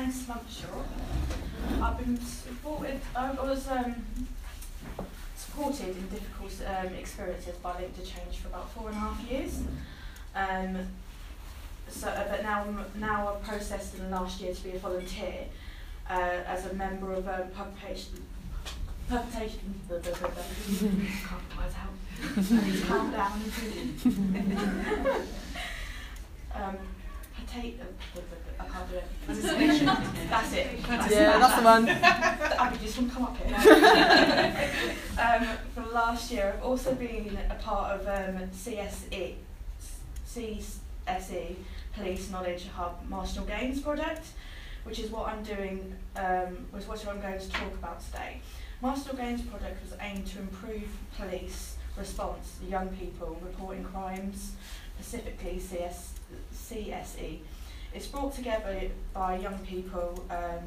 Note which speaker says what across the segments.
Speaker 1: name's Samantha Shaw. I've been supported, I was supported in difficult experiences by Link to Change for about 4.5 years. But now I'm processed in the last year to be a volunteer as a member of publication. Can't put words out. I need to calm down. I can't do it. That's it.
Speaker 2: That's the one.
Speaker 1: I could just come up here. For the last year, I've also been a part of CSE, Police Knowledge Hub Marginal Gains project, which is what I'm doing, was what I'm going to talk about today. Marginal Gains project was aimed to improve police response to young people reporting crimes, specifically CSE. It's brought together by young people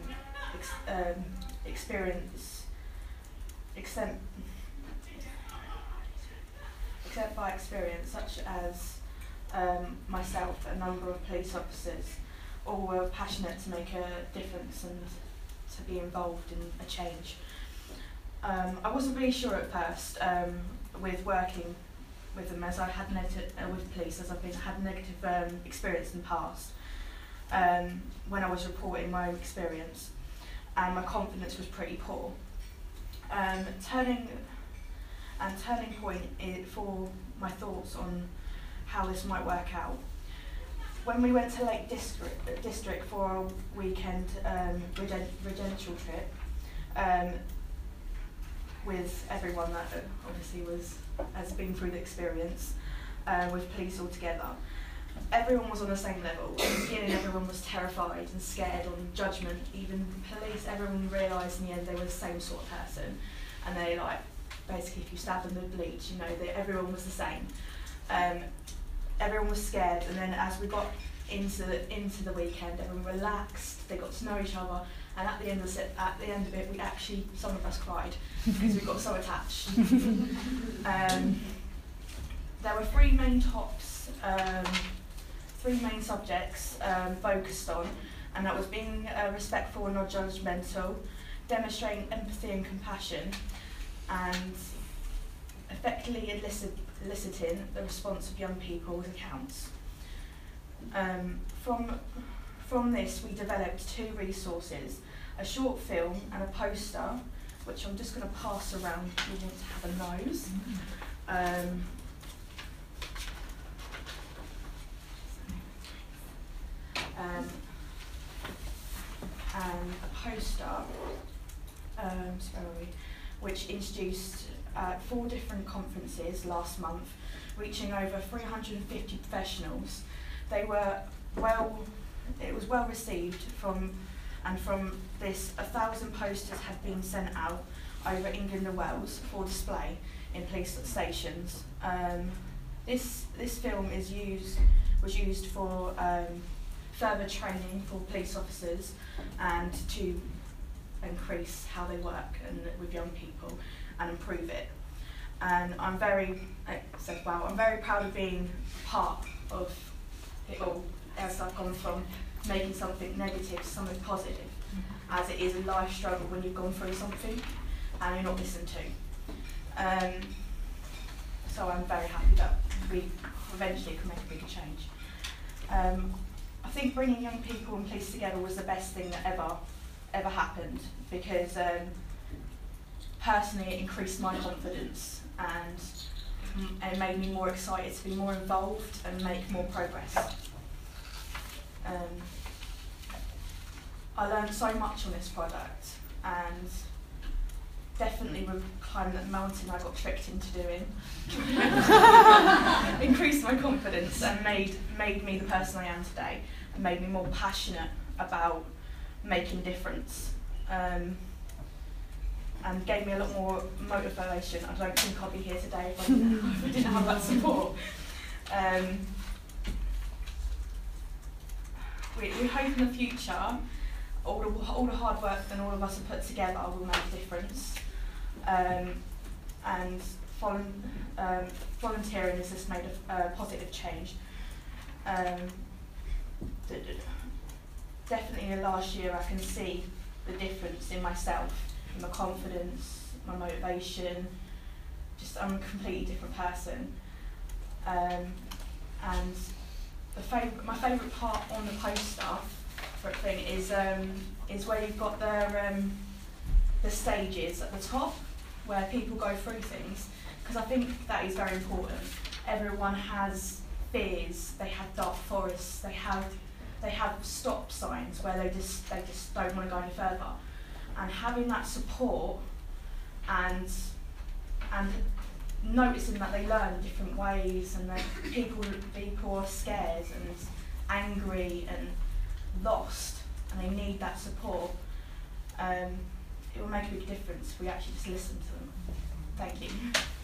Speaker 1: except by experience, such as myself, a number of police officers, all were passionate to make a difference and to be involved in a change. I wasn't really sure at first with working with them, as I had with police, as I've had negative experience in the past when I was reporting my own experience, and my confidence was pretty poor. Turning point for my thoughts on how this might work out. When we went to Lake District for a weekend residential trip, with everyone that obviously has been through the experience, with police all together. Everyone was on the same level. At the beginning, everyone was terrified and scared on judgment. Even police, everyone realised in the end they were the same sort of person, and they basically, if you stab them with bleach, everyone was the same. Everyone was scared, and then as we got into the weekend, everyone relaxed. They got to know each other. And at the end of it, we actually, some of us cried because we got so attached. There were three main subjects focused on, and that was being respectful and not judgmental, demonstrating empathy and compassion, and effectively eliciting the response of young people with accounts. From this, we developed 2 resources, a short film and a poster, which I'm just going to pass around if you want to have a nose. And a poster, which introduced 4 different conferences last month, reaching over 350 professionals. It was well received from this, 1,000 posters had been sent out over England and Wales for display in police stations. This film was used for further training for police officers and to increase how they work with young people and improve it. And I'm very proud of being part of it all, as I've gone from making something negative to something positive, as it is a life struggle when you've gone through something and you're not listened to. So I'm very happy that we eventually can make a bigger change. I think bringing young people and police together was the best thing that ever happened, because personally it increased my confidence and it made me more excited to be more involved and make more progress. I learned so much on this project, and definitely with climbing that mountain I got tricked into doing increased my confidence and made me the person I am today, and made me more passionate about making a difference, and gave me a lot more motivation. I don't think I'll be here today if I didn't have that support. We hope in the future all the hard work that all of us have put together will make a difference, and volunteering has just made a positive change. definitely in the last year I can see the difference in myself, in my confidence, my motivation. Just I'm a completely different person. And my favourite part on the poster for a thing is where you've got the stages at the top where people go through things, because I think that is very important. Everyone has fears. They have dark forests. They have stop signs where they just don't want to go any further. And having that support and noticing that they learn in different ways, and that people are scared and angry and lost, and they need that support. It will make a big difference if we actually just listen to them. Thank you.